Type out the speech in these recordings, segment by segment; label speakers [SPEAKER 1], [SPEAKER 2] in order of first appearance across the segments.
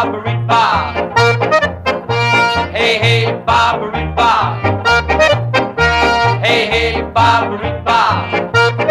[SPEAKER 1] bobbery bob. Hey, hey, bobbery bob. Hey, hey, bobbery bob.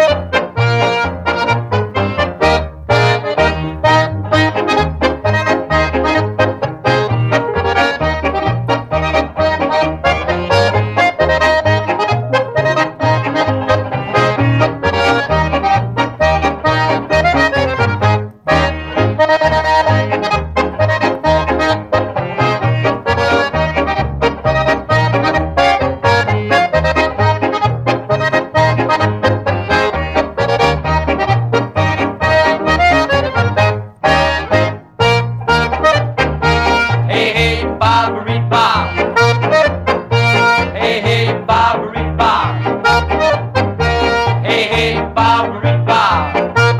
[SPEAKER 1] Hey, hey, bobbery bob. Hey, hey, bobbery bob. Hey, hey, bobbery bob.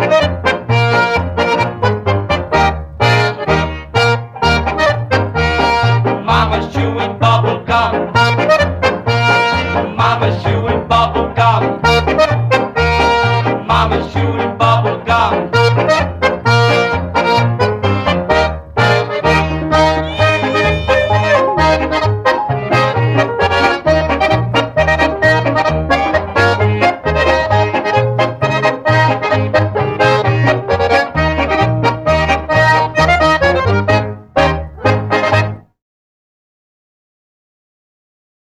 [SPEAKER 1] Mama's chewing bubble gum. Mama's chewing bubble gum.